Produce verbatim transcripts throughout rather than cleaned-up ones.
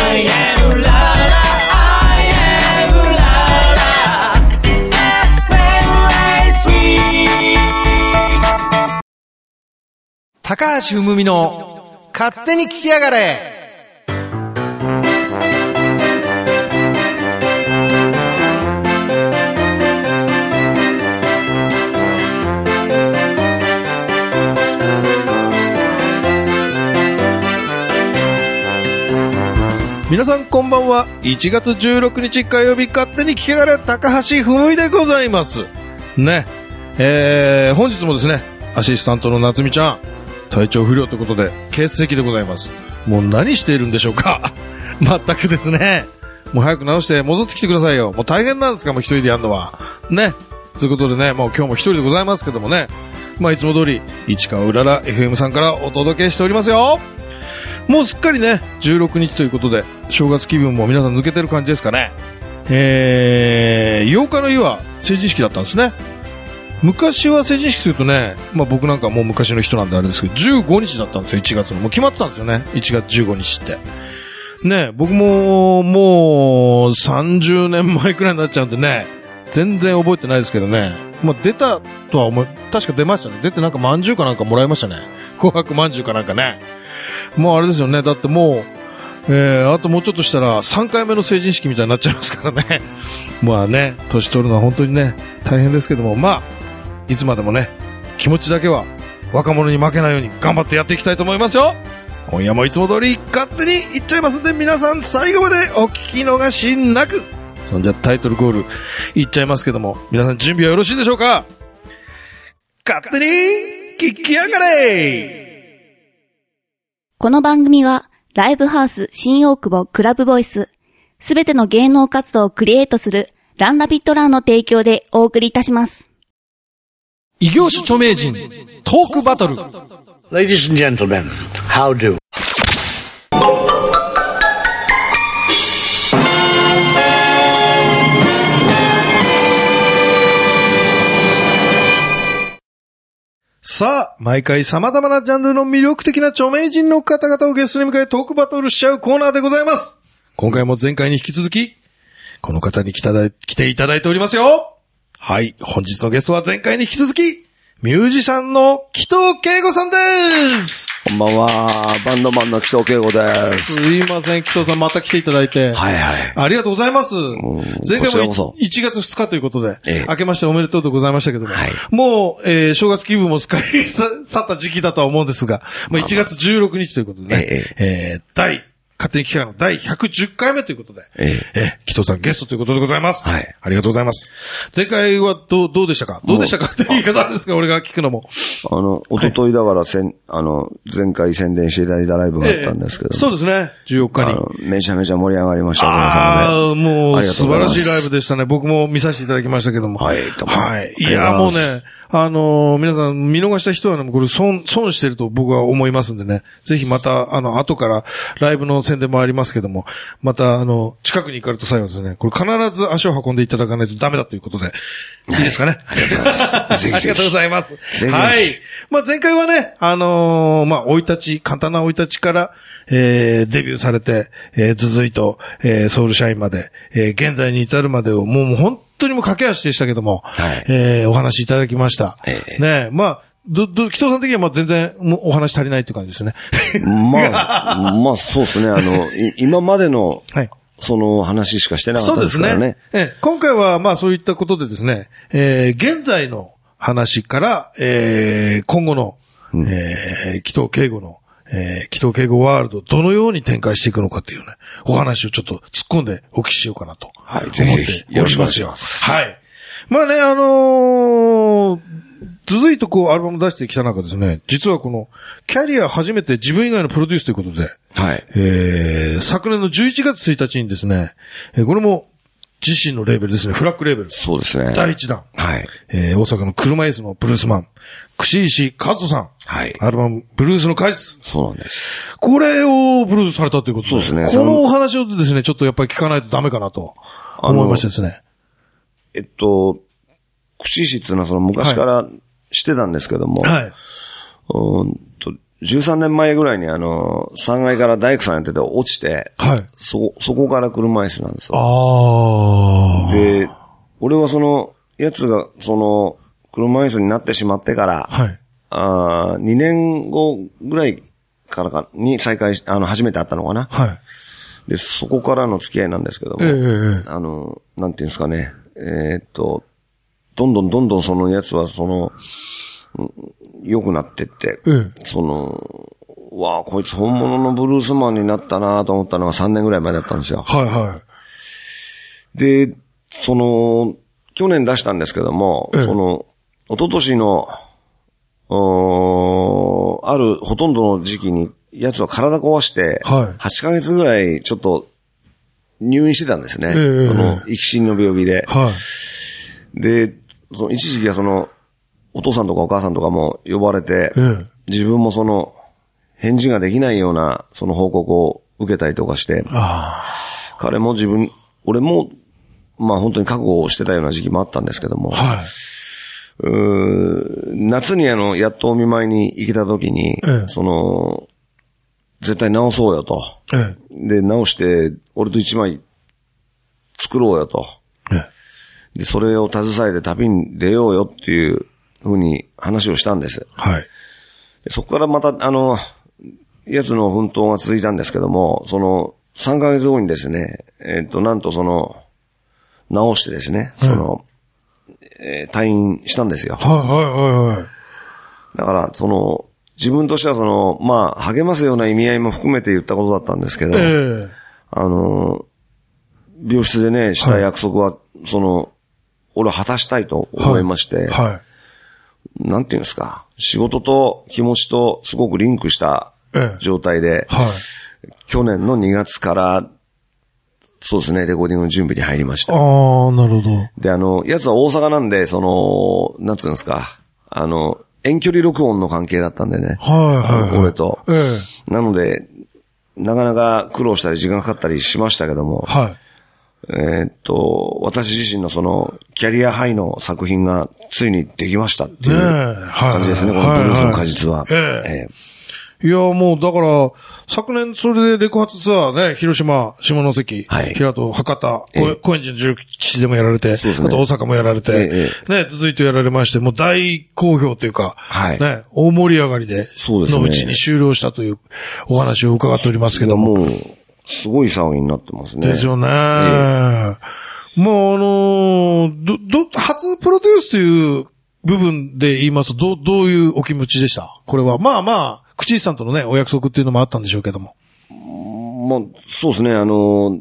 I am la la I am la la エフエムエースリー高橋文美の勝手に聞きやがれ。皆さんこんばんは。いちがつじゅうろくにち火曜日、勝手に聞きやがれ高橋文美でございますね。えー、本日もですね、アシスタントの夏美ちゃん体調不良ということで欠席でございます。もう何しているんでしょうか全くですね。もう早く直して戻ってきてくださいよ。もう大変なんですか、もう一人でやるのはね。ということでね、もう今日も一人でございますけどもね、まあいつも通り市川うらら エフエム さんからお届けしておりますよ。もうすっかりねじゅうろくにちということで正月気分も皆さん抜けてる感じですかね。えー、ようかの日は成人式だったんですね。昔は成人式するとね、まあ僕なんかもう昔の人なんであれですけどじゅうごにちだったんですよ。いちがつのもう決まってたんですよね。いちがつじゅうごにちってね。僕ももうさんじゅうねんまえくらいになっちゃうんでね、全然覚えてないですけどね。まあ出たとは思い、確か出ましたね。出てなんかまんじゅうかなんかもらいましたね。紅白まんじゅうかなんかね。もうあれですよね。だってもう、えー、あともうちょっとしたらさんかいめの成人式みたいになっちゃいますからね。まあね、年取るのは本当にね、大変ですけども、まあ、いつまでもね、気持ちだけは若者に負けないように頑張ってやっていきたいと思いますよ。今夜もいつも通り勝手にいっちゃいますんで、皆さん最後までお聞き逃しなく。そんじゃタイトルゴールいっちゃいますけども、皆さん準備はよろしいでしょうか。勝手に聞きやがれ。 この番組は、ライブハウス新大久保クラブボイス、すべての芸能活動をクリエイトするランラビットランの提供でお送りいたします。 異業種著名人トークバトル。 Ladies and gentlemen, how do? さあ、毎回様々なジャンルの魅力的な著名人の方々をゲストに迎えトークバトルしちゃうコーナーでございます。今回も前回に引き続き、この方に来ただ来ていただいておりますよ。はい、本日のゲストは前回に引き続き、ミュージシャンの紀藤圭吾さんです。 こんばんは、バンドマンの紀藤圭吾です。 すいません、紀藤さんまた来ていただいて。 はいはい。 ありがとうございます。前回もいちがつふつかということで、ええ、明けましておめでとうでございましたけども、はい、もう、えー、正月気分もすっかり去った時期だとは思うんですが、まあ、いちがつじゅうろくにちということでね、えええー、第、勝手に聞きやがれの第ひゃくじゅっかいめということで、ええ、え紀藤さんゲストということでございます。はい。ありがとうございます。前回はどう、どうでしたかどうでしたかって言い方なんですか俺が聞くのも。 あの、おとといだからせん、はい、あの、前回宣伝していただいたライブがあったんですけど、ええ、 そうですね。じゅうよっかに。 めちゃめちゃ盛り上がりました。皆さんで。ああ、もう素晴らしいライブでしたね。僕も見させていただきましたけども。はい。はい。いや、もうね、あのー、皆さん見逃した人はね、これ損、損してると僕は思いますんでね。ぜひまた、あの、後からライブの宣伝もありますけども、また、あの、近くに行かれた際はですね、これ必ず足を運んでいただかないとダメだということで、いいですかね。 ありがとうございます。ぜひぜひありがとうございます。 ぜひぜひはい。まあ、前回はね、あのー、まあ、生い立ち、簡単な生い立ちから、えー、デビューされて、えー、続いと、えー、ソウルシャインまで、えー、現在に至るまでを、もう、もう本当にもう駆け足でしたけども、はい、えー、お話いただきました。えー、ねまあ、ど、ど、紀藤さん的にはまあ全然もうお話足りないっていう感じですね。 まあ、まあそうですね。あの、今までの、はい。その話しかしてなかったですからね。そうですね。 え今回はまあそういったことでですね、えー、現在の話から、えー、今後の、うん、えー、紀藤圭吾の、えー、紀藤圭吾ワールドどのように展開していくのかっていうね、お話をちょっと突っ込んでお聞きしようかなと。はい、ぜひぜひよろしくお願いします。はい。まあね、あのー、続いてこうアルバム出してきた中ですね、実はこのキャリア初めて自分以外のプロデュースということで、はい。えー、昨年のじゅういちがつついたちにですね、えー、これも自身のレーベルですね、フラッグレーベル。 そうですね。 だいいちだん。 はい。 えー、大阪の車椅子のブルースマン、串石和人さん。はい。アルバム、ブルースの果実。 そうなんです。 これをプロデュースされたということで。そうですね。このお話をですね、ちょっとやっぱり聞かないとダメかなと思いましてですね。 えっと、串石っていうのはその昔からしてたんですけども、はい。うんと、 じゅうさんねんまえぐらいにあの、さんがいから大工さんやってて落ちて、 はい。 そ、そこから車椅子なんですよ。 ああ。 で、俺はその、やつが、その、車椅子になってしまってから、 はい。 あにねんごぐらいからか、に再開し、あの、初めて会ったのかな。 はい。 で、そこからの付き合いなんですけども、 ええあの、なんていうんですかね、えー、っと、どんどんどんどんそのやつはその、良くなってって、 ええ、 その、わあ、こいつ本物のブルースマンになったなと思ったのがさんねんぐらい前だったんですよ。 はいはい。 で、その、去年出したんですけども、 ええ、 その、一昨年の、おあるほとんどの時期に、やつは体壊して、 はい、 はちかげつぐらいちょっと入院してたんですね。 ええ、 その、生き死にの病気で。 はい。 で、その一時期はその、お父さんとかお母さんとかも呼ばれて、 ええ、 自分もその、返事ができないような、その報告を受けたりとかして、 あ彼も自分、俺も、まあ本当に覚悟をしてたような時期もあったんですけども、 はい。 うー夏にあの、やっとお見舞いに行けた時に、 ええ、 その、絶対直そうよと。 ええ、で、直して、俺と一枚作ろうよと。 ええ、 で、それを携えて旅に出ようよっていうふうに話をしたんです。 はい。 そこからまた、あの、やつの奮闘が続いたんですけども、その、さんかげつごにですね、えっと、なんとその、直してですね、その、えー、退院したんですよ。 はいはいはいはい。 だから、その、自分としてはその、まあ、励ますような意味合いも含めて言ったことだったんですけど、 ええ、 あの、病室でね、した約束は、はい、その、俺は果たしたいと思いまして、はいはい、なんていうんですか、仕事と気持ちとすごくリンクした状態で、ええ、はい、去年のにがつから、そうですね、レコーディングの準備に入りました。 ああ、なるほど。 で、あの、やつは大阪なんで、その、なんつうんですか、あの、遠距離録音の関係だったんでね。 はいはい、はい。 俺と。 ええ、なので、なかなか苦労したり時間かかったりしましたけども。 はい。 えー、っと、私自身のその、キャリアハイの作品がついにできましたっていう感じですね、ね、このブルースの果実は。 はいはいはい、ええいや、もう、だから、昨年、それでレコ発ツアーね、広島、下関、はい、平戸、博多、ええ、高円寺の重機でもやられて、そうですね、あと大阪もやられて、ええ、ね、続いてやられまして、もう大好評というか、はい、ね、大盛り上がりで、そうですね、のうちに終了したというお話を伺っておりますけども。 もう、すごい騒ぎになってますね。 ですよね。ええ、もう、あのー、ど、ど、初プロデュースという部分で言いますと、どう、どういうお気持ちでしたこれは。まあまあ、口井さんとのね、お約束っていうのもあったんでしょうけども。 まあ、そうですね、あの、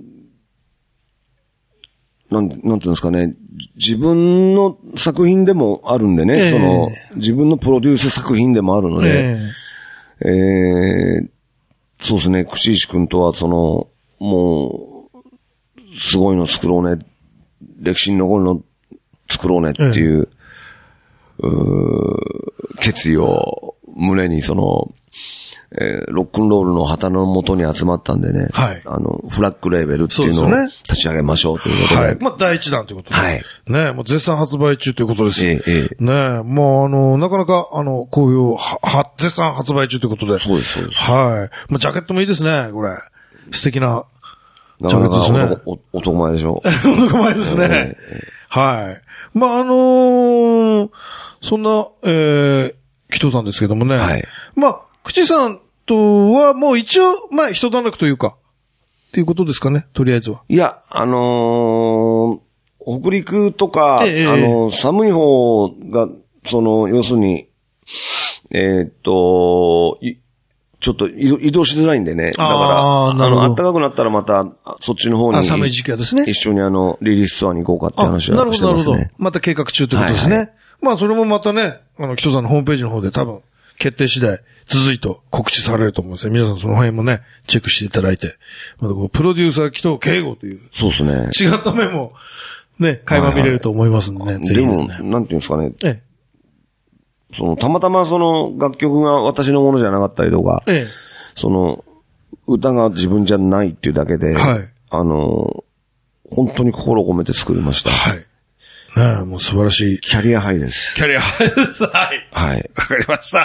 なん、なんていうんですかね、自分の作品でもあるんでね、えー、その、自分のプロデュース作品でもあるので、えー、えー、そうですね、口石くんとはその、もう、すごいの作ろうね、歴史に残るの作ろうねっていう、えー、う決意を胸にその、えー、ロックンロールの旗の元に集まったんでね。はい。あの、フラッグレーベルっていうのを立ち上げましょうということで。 はい。まあ、第一弾ということで。 はい。 ねもう絶賛発売中ということです。 ええ、ええ。 ねもうあの、なかなか、あの、好評、は、は、絶賛発売中ということで。 そうです、そうです。 はい。まあ、ジャケットもいいですね、これ。素敵な、ジャケットですね。 なかなかお男前でしょ。 男前ですね。えー、はい。まあ、あのー、そんな、えー、紀藤さんですけどもね。はい。まあ、口さんとはもう一応、まあ一段落というか、っていうことですかね、とりあえずは。 いや、あのー、北陸とか、ええ、あのー、寒い方が、その、要するに、えー、っと、ちょっと移動しづらいんでね。だから、あ, あの、暖かくなったらまた、そっちの方に。 寒い時期はですね。 一緒にあの、リリースツアーに行こうかって話はしてますね。なるほど、なるほど。 また計画中ということですね。はいはい、まあ、それもまたね、あの、紀藤さんのホームページの方で多分、決定次第、続いと告知されると思うんですね。皆さんその辺もね、チェックしていただいて。またこう、プロデューサー紀藤圭吾という。 そうですね。 違った面も、ね、垣間見れると思いますんでね。はいはい、ぜひですね。 でも、なんていうんですかね。ええ。その、たまたまその、楽曲が私のものじゃなかったりとか。ええ。その、歌が自分じゃないっていうだけで。はい。あの、本当に心を込めて作りました。 はい。ねえ、もう素晴らしい。 キャリアハイです。 キャリアハイです。はい。 はい。 わかりました。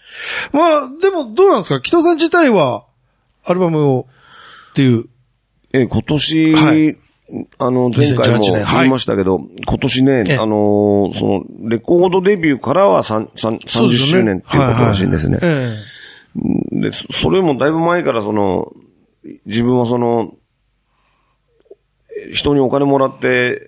まあ、でもどうなんですか？北さん自体は、アルバムを、っていう。 え、今年、 はい、 あの、前回も言いましたけど、はい、今年ね、あの、その、レコードデビューからはさんじゅっしゅうねんっていうことらしいんですね。はいはい、で、それもだいぶ前からその、自分はその、人にお金もらって、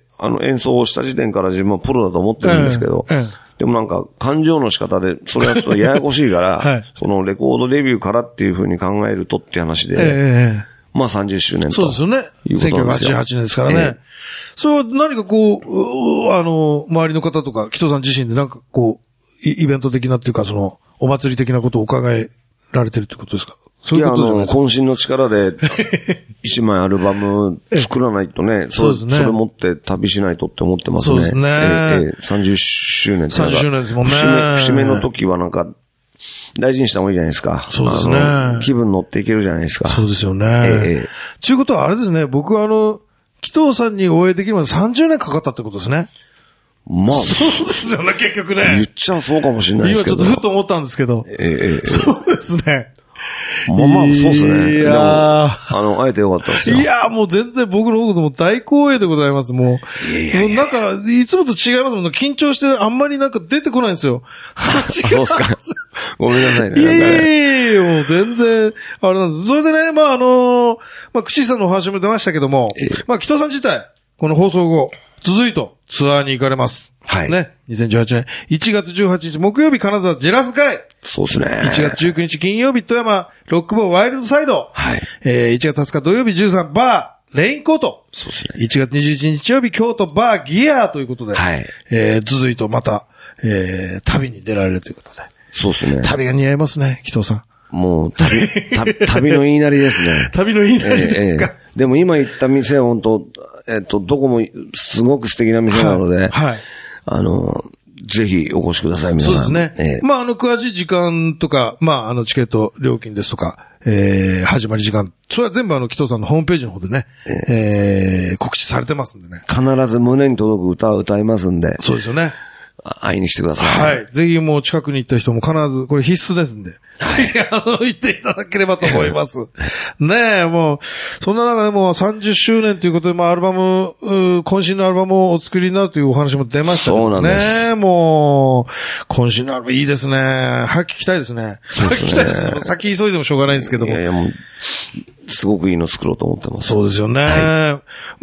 あの、演奏をした時点から自分はプロだと思ってるんですけど、ええええ、でもなんか、感情の仕方で、それはちょっとややこしいから、はい、その、レコードデビューからっていう風に考えるとっていう話で、ええ、まあさんじゅっしゅうねんと。 そうですよね。せんきゅうひゃくはちじゅうはちねんですからね。ええ、それは何かこう、あの、周りの方とか、紀藤さん自身でなんかこう、イベント的なっていうか、その、お祭り的なことを伺えられてるってことですか？そういうことじゃないですか？ いや、あの、渾身の力で、一枚アルバム作らないとね、そうですね。それ持って旅しないとって思ってますね。 そうですね。 ええ、さんじゅっしゅうねんってさんじゅっしゅうねんですもんね。 節目、節目の時はなんか、大事にした方がいいじゃないですか。 そうですね。 気分乗っていけるじゃないですか。 そうですよね。 ええ。 ということはあれですね、僕はあの、紀藤さんにお会いできるまでさんじゅうねんかかったってことですね。 まあ。 そうですよね、結局ね。 言っちゃそうかもしれないですけど。 今ちょっとふと思ったんですけど。 ええ。 そうですね。 まあまあ、そうですね。 いやー。 あの、会えてよかったですよ。 いやー、もう全然僕のことも大光栄でございます、もう。いやいやいや、もうなんか、いつもと違いますもんね。緊張してあんまりなんか出てこないんですよ。 話が。そうですか。ごめんなさいね。 いやいやいや、もう全然、あれなんです。それでね、まああのー、まあ、口さんのお話も出ましたけども、えー、まあ、北さん自体、この放送後、続いとツアーに行かれます。はい。ね。にせんじゅうはちねんいちがつじゅうはちにち木曜日金沢ジェラス会。 そうですね。 いちがつじゅうくにち金曜日富山ロックボーワイルドサイド。はい。えー、いちがつはつか土曜日じゅうさんバーレインコート。 そうですね。 いちがつにじゅういちにち日曜日京都バーギアということで。はい。えー、続いとまた、えー、旅に出られるということで。 そうですね。 旅が似合いますね、紀藤さん。 もう、旅、旅、旅の言いなりですね。 旅の言いなりですか。 えーえー、でも今言った店は本当、えっと、どこもすごく素敵な店なので、はい。はい、あの、ぜひお越しください、皆さん。 そうですね。えー、まあ、あの、詳しい時間とか、まあ、あの、チケット料金ですとか、えー、始まり時間、それは全部あの、紀藤さんのホームページの方でね、えー、えー、告知されてますんでね。 必ず胸に届く歌を歌いますんで。 そうですよね。 会いに来てください。はい。ぜひもう近くに行った人も必ず、これ必須ですんで。はい。ぜひあの、行っていただければと思います。ねえ、もう、そんな中でもうさんじゅっしゅうねんということで、まあアルバム、渾身のアルバムをお作りになるというお話も出ましたけどね。そうなんです。ねえ、もう、渾身のアルバムいいですね。早く聞きたいですね。そうですね。早く聞きたいですね。先急いでもしょうがないんですけども。 いやいやもう、すごくいいの作ろうと思ってます。 そうですよね。はい、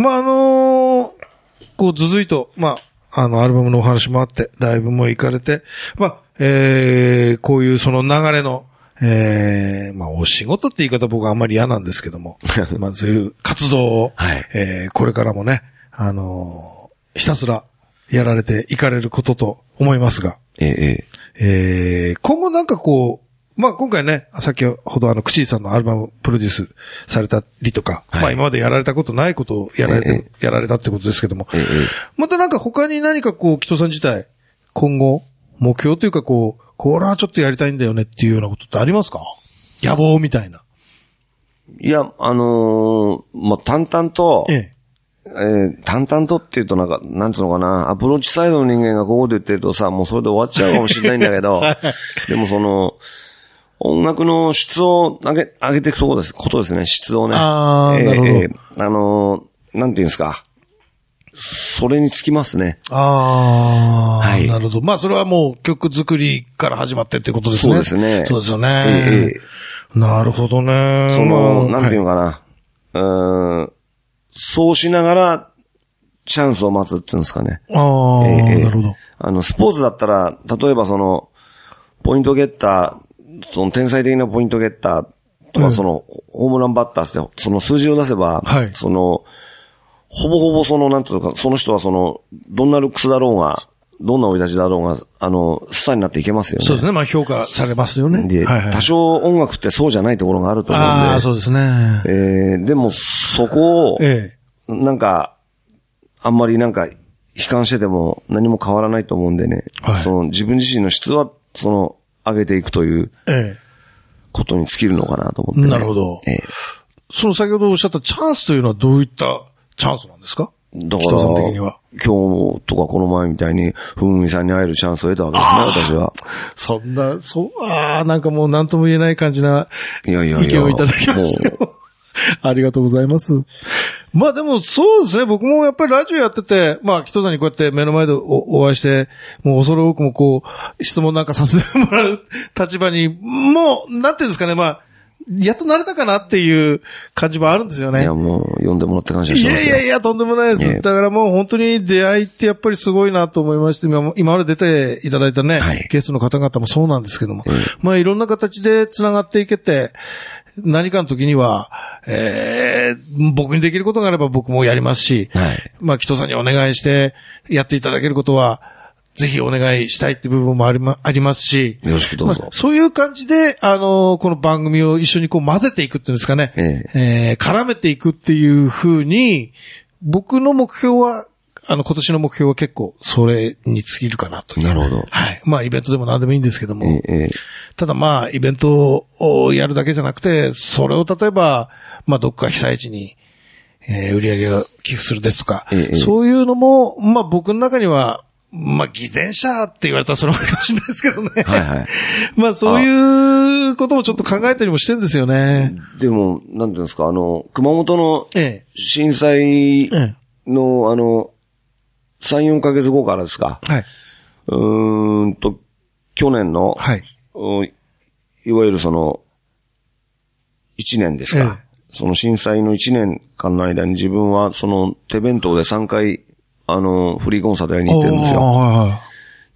まああのー、こう続いと、まあ、あの、アルバムのお話もあって、ライブも行かれて、まあ、えー、こういうその流れの、えー、まあ、お仕事って言い方僕はあんまり嫌なんですけども、まあ、そういう活動を、はい、えー、これからもね、あのー、ひたすらやられていかれることと思いますが、えええー、今後なんかこう、まあ今回ね、先ほどあの、クシーさんのアルバムプロデュースされたりとか、はい、まあ今までやられたことないことをやられて、ええ、やられたってことですけども、ええ、またなんか他に何かこう、紀藤さん自体、今後、目標というかこう、これはちょっとやりたいんだよねっていうようなことってありますか？野望みたいな。 いや、あのー、まあ淡々と、えええー、淡々とっていうとなんか、なんつうのかな、アプローチサイドの人間がここで言ってるとさ、もうそれで終わっちゃうかもしれないんだけど、でもその、音楽の質を上げ、上げていくところです、ことですね、質をね。 ああ、えー、なるほど。えー、 あのー、なんていうんですか。それにつきますね。 ああ、はい。なるほど。まあそれはもう曲作りから始まってってことですね。 そうですね。 そうですよね。ええー、なるほどね。 その、なんていうのかな。はい、うーん、そうしながら、チャンスを待つっていうんですかね。 ああ、えー、なるほど。 あの、スポーツだったら、例えばその、ポイントゲッター、その天才的なポイントゲッターとか、うん、その、ホームランバッターって、その数字を出せば、はい、その、ほぼほぼその、なんていうか、その人はその、どんなルックスだろうが、どんな追い立ちだろうが、あの、スターになっていけますよね。 そうですね。まあ評価されますよね。 で、はいはい、多少音楽ってそうじゃないところがあると思うんで。 ああ、そうですね。 えー、でも、そこを、ええ、なんか、あんまりなんか、悲観してても何も変わらないと思うんでね。はい、その、自分自身の質は、その、上げていくという、ええ、ことに尽きるのかなと思って、ね。 なるほど。ええ、その先ほどおっしゃったチャンスというのはどういったチャンスなんですか？ だから、 紀藤さん的には。 今日とかこの前みたいに、ふむみさんに会えるチャンスを得たわけですね、私は。 そんな、そう、ああ、なんかもう何とも言えない感じないやいやいや意見をいただきましたよ。ありがとうございます。まあでもそうですね、僕もやっぱりラジオやってて、まあ紀藤さんにこうやって目の前で お, お会いして、もう恐れ多くもこう、質問なんかさせてもらう立場に、もう、なんていうんですかね、まあ、やっと慣れたかなっていう感じもあるんですよね。 いやもう、呼んでもらって感謝してますよ。 いやいやいや、とんでもないです。だからもう本当に出会いってやっぱりすごいなと思いまして、今、今まで出ていただいたね、はい、ゲストの方々もそうなんですけども、えー、まあいろんな形で繋がっていけて、何かの時には、えー、僕にできることがあれば僕もやりますし、はい、まあ紀藤さんにお願いしてやっていただけることは、ぜひお願いしたいって部分もありま、ありますし。 よろしくどうぞ。 まあ、そういう感じで、あのー、この番組を一緒にこう混ぜていくっていうんですかね。えええー、絡めていくっていう風に、僕の目標は、あの、今年の目標は結構、それに尽きるかなという。 なるほど。 はい。まあ、イベントでも何でもいいんですけども。 ええ、 ただまあ、イベントをやるだけじゃなくて、それを例えば、まあ、どっか被災地に、えー、売り上げを寄付するですとか、ええ、そういうのも、まあ、僕の中には、まあ、偽善者って言われたらそのままかもしれないですけどね。はいはい。まあ、そういうこともちょっと考えたりもしてるんですよね。 でも、なんていうんですか、あの、熊本の震災の、ええ、あの、さん、よんかげつごからですか。はい。うーんと、去年の、はい。いわゆるその、いちねんですか。ええ、その震災のいちねんかんの間に自分はその手弁当でさんかい、あの、フリーコンサートやりに行ってるんですよ。はいはい、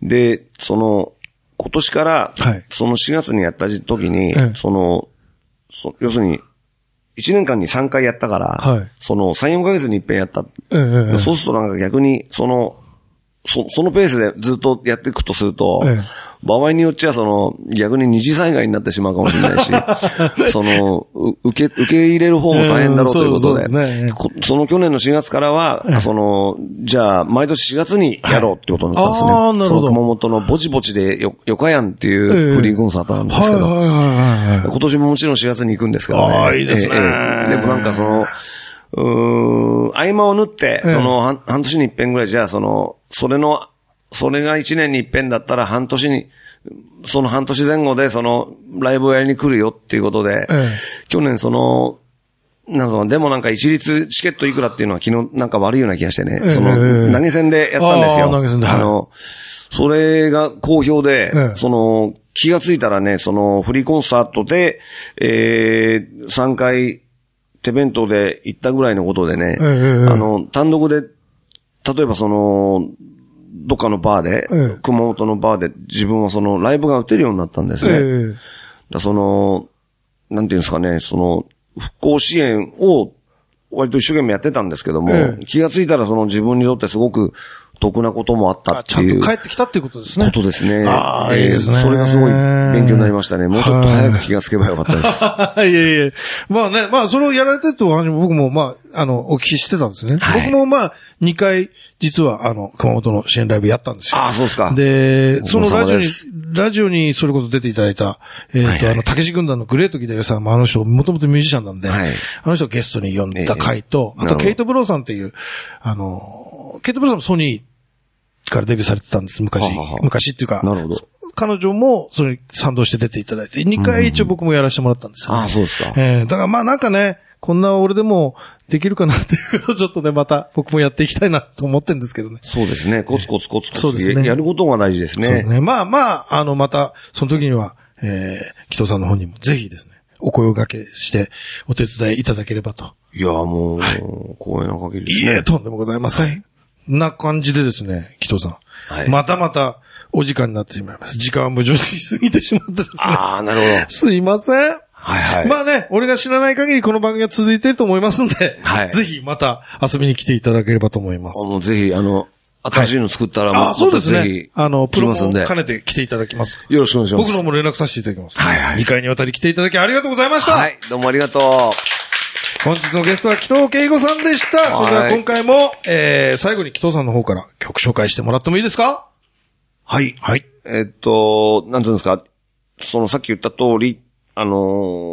で、その、今年から、はい、そのしがつにやった時に、ええ、そのそ、要するに、いちねんかんにさんかいやったから、はい、そのさん、よんかげつに一遍やった。ええ、そうするとなんか逆に、その、そ、そのペースでずっとやっていくとすると、ええ、場合によっちゃその、逆に二次災害になってしまうかもしれないし、その、受け、受け入れる方も大変だろうということで、えー そうですね、その去年のしがつからは、ええ、その、じゃあ、毎年しがつにやろうってことになったんですね。はい、ああ、なるほど。その熊本のぼちぼちでよ、よかやんっていうフリーコンサートなんですけど、えーはいはいはいはい、今年ももちろんしがつに行くんですからね。ああ、いいですね、えー。でもなんかその、うーん、合間を縫って、その、半, 半年に一遍ぐらいじゃあ、その、それの、それが一年に一遍だったら半年に、その半年前後でそのライブをやりに来るよっていうことで、ええ、去年その、なんかでもなんか一律チケットいくらっていうのは昨日なんか悪いような気がしてね、ええ、その投げ銭でやったんですよ。あ、投げ銭で、はい、あの、それが好評で、ええ、その気がついたらね、そのフリーコンサートで、えー、さんかい手弁当で行ったぐらいのことでね、ええ、あの、単独で、例えばその、どっかのバーで、ええ、熊本のバーで自分はそのライブが打てるようになったんですね。ええ、だその、なんていうんですかね、その、復興支援を割と一生懸命やってたんですけども、ええ、気がついたらその自分にとってすごく得なこともあったっていう。 ちゃんと帰ってきたっていうことですね。 ことですね。 ああ、いいですね。 それがすごい勉強になりましたね。もうちょっと早く気がつけばよかったです。 いやいや。まあね、まあそれをやられてると僕もまあ、あの、お聞きしてたんですね。はい、僕もまあ、にかい、実はあの、熊本の支援ライブやったんですよ。 ああ、そうですか。 で、そのラジオに、ラジオにそれこそ出ていただいた、えっ、ー、と、はいはい、あの、たけし軍団のグレートギターさんもあの人、もともとミュージシャンなんで、はい、あの人をゲストに呼んだ回と、えー、あとケイト・ブローさんっていう、あの、ケイト・ブローさんもソニーからデビューされてたんです、昔。ははは昔っていうか、 なるほど。 彼女もそれに賛同して出ていただいて、にかい一応僕もやらせてもらったんですよ、ね。 ああ、そうですか。 えー、だからまあなんかね、こんな俺でもできるかなっていうことをちょっとね、また僕もやっていきたいなと思ってるんですけどね。 そうですね。コツコツコツコツ。そうですね。やることが大事ですね。そうですね。 まあまあ、あの、また、その時には、えー、紀藤さんの方にもぜひですね、お声を掛けしてお手伝いいただければと。 いや、もう、はい、光栄な限りですね。 いえ、とんでもございません。はい、な感じでですね、紀藤さん。はい、またまたお時間になってしまいました。時間は無情に過ぎてしまってですね。 ああ、なるほど。 すいません。 はいはい。 まあね、俺が知らない限りこの番組が続いていると思いますんで、はい。ぜひまた遊びに来ていただければと思います。 あの、ぜひ、あの、新しいの作ったら、はい、 あ、そうですね。 ぜひ、 あの、プロも兼ねて来ていただきます。 よろしくお願いします。 僕の方も連絡させていただきます。 はいはい。 にかいにわたり来ていただきありがとうございました。 はい、どうもありがとう。 本日のゲストは紀藤圭吾さんでした。それでは今回も、えー、最後に紀藤さんの方から曲紹介してもらってもいいですか？ はい。はい。えっと、なんていうんですか、そのさっき言った通り、あのー、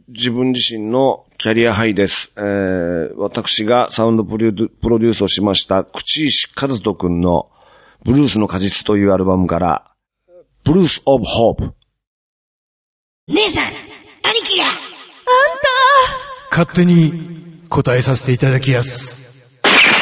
自分自身のキャリアハイです。えー、私がサウンドプロデュ、プロデュースをしました、口石和人くんのブルースの果実というアルバムから、ブルースオブホープ。 姉さん、兄貴が、あんた勝手に答えさせていただきやす。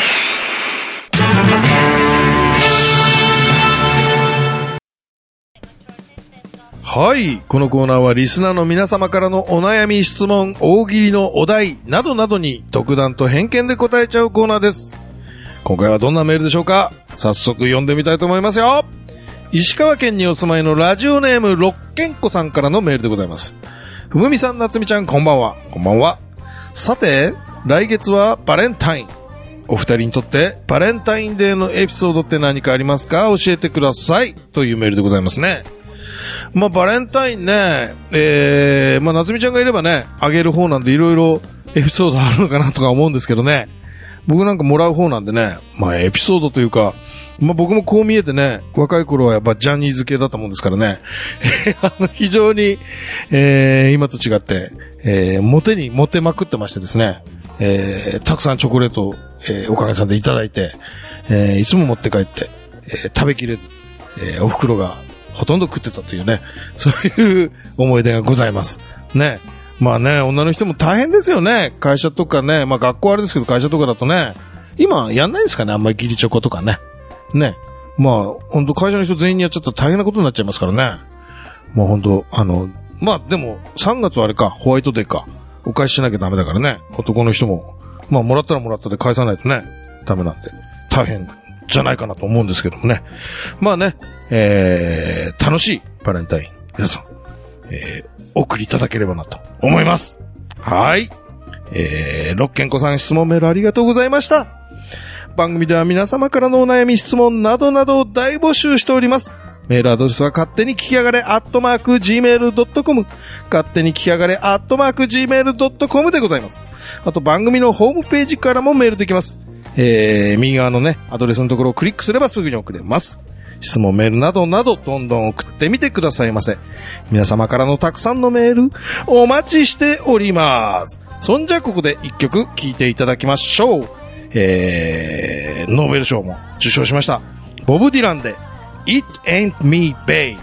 はい。このコーナーはリスナーの皆様からのお悩み、質問、大喜利のお題などなどに独断と偏見で答えちゃうコーナーです。今回はどんなメールでしょうか？早速読んでみたいと思いますよ。石川県にお住まいのラジオネームろっけんこさんからのメールでございます。ふむみさん、なつみちゃん、こんばんは。こんばんは。さて、来月はバレンタイン。お二人にとってバレンタインデーのエピソードって何かありますか？教えてください。というメールでございますね。まあ、バレンタインね、えー、まあ、なつみちゃんがいればね、あげる方なんでいろいろエピソードあるのかなとか思うんですけどね。僕なんかもらう方なんでね、まあ、エピソードというか、まあ、僕もこう見えてね、若い頃はやっぱジャニーズ系だったもんですからね。あの、非常に、えー、今と違って、えー、モテにモテまくってましてですね、えー、たくさんチョコレートを、えー、おかげさんでいただいて、えー、いつも持って帰って、えー、食べきれず、えー、お袋がほとんど食ってたというね、そういう思い出がございます。ね。まあね、女の人も大変ですよね。会社とかね、まあ学校あれですけど会社とかだとね、今やんないんですかね、あんまり義理チョコとかね。ね。まあ、ほんと会社の人全員にやっちゃったら大変なことになっちゃいますからね。まあほんと、あの、まあでも、さんがつはあれか、ホワイトデーか。お返ししなきゃダメだからね。男の人も、まあもらったらもらったで返さないとね、ダメなんで、大変じゃないかなと思うんですけどもね。まあね、えー、楽しいバレンタイン、皆さん、えー、お送りいただければなと思います。はい。えー、ろっけんこさん質問メールありがとうございました。番組では皆様からのお悩み質問などなどを大募集しております。メールアドレスは勝手に聞きやがれアットマーク ジーメールドットコム 勝手に聞きやがれアットマーク ジーメールドットコム でございます。あと番組のホームページからもメールできます。えー、右側のね、アドレスのところをクリックすればすぐに送れます。質問メールなどなどどんどん送ってみてくださいませ。皆様からのたくさんのメールお待ちしております。そんじゃここで一曲聴いていただきましょう。えー、ノーベル賞も受賞しましたボブ・ディランで It Ain't Me, Babe。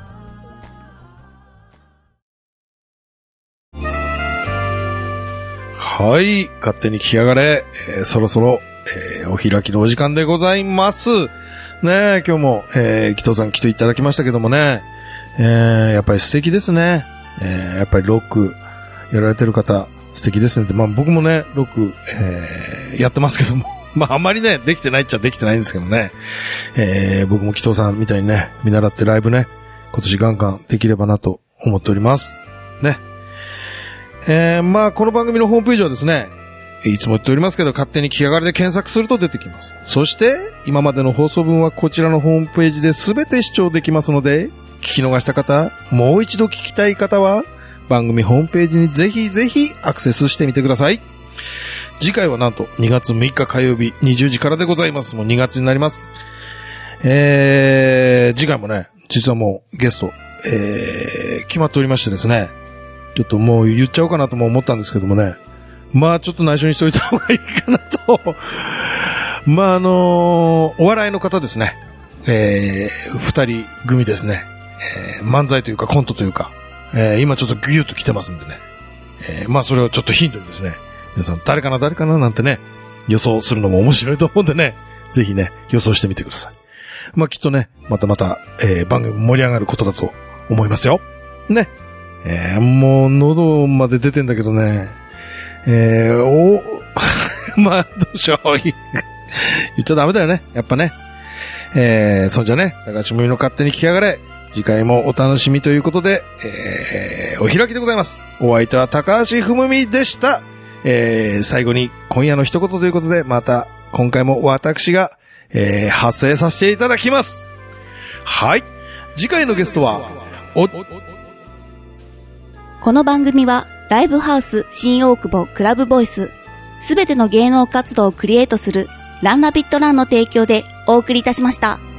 はい、勝手に聞きやがれ、えー、そろそろ、えー、お開きのお時間でございますね。え今日も、えー、紀藤さん来ていただきましたけどもね、えー、やっぱり素敵ですね。えー、やっぱりロックやられてる方素敵ですねって、まあ僕もね、ロック、えー、やってますけども、まああんまりね、できてないっちゃできてないんですけどね、えー、僕も紀藤さんみたいにね、見習ってライブね、今年ガンガンできればなと思っております。ね。えー、まあこの番組のホームページはですね、いつも言っておりますけど、勝手に聞きやがれで検索すると出てきます。そして、今までの放送分はこちらのホームページで全て視聴できますので、聞き逃した方、もう一度聞きたい方は、番組ホームページにぜひぜひアクセスしてみてください。次回はなんとにがつむいか火曜日にじゅうじからでございます。もうにがつになります。えー、次回もね、実はもうゲスト、えー、決まっておりましてですね、ちょっともう言っちゃおうかなとも思ったんですけどもね、まあちょっと内緒にしておいた方がいいかなと。まああのー、お笑いの方ですね。えー、二人組ですね。えー、漫才というかコントというか、えー、今ちょっとギュッと来てますんでね。えー、まあそれをちょっとヒントにですね。皆さん誰かな誰かななんてね、予想するのも面白いと思うんでね。ぜひね、予想してみてください。まあきっとね、またまた、えー、番組盛り上がることだと思いますよ。ね。えー、もう喉まで出てんだけどね。えー、お、まあ、どうしよう。言っちゃダメだよね。やっぱね。えー、そんじゃね、高橋もみの勝手に聞きやがれ。次回もお楽しみということで、えー、お開きでございます。お相手は高橋ふむみでした。えー、最後に今夜の一言ということで、また今回も私が、えー、発声させていただきます。はい。次回のゲストは、お、 この番組は、ライブハウス新大久保クラブボイス、すべての芸能活動をクリエイトするランナビットランの提供でお送りいたしました。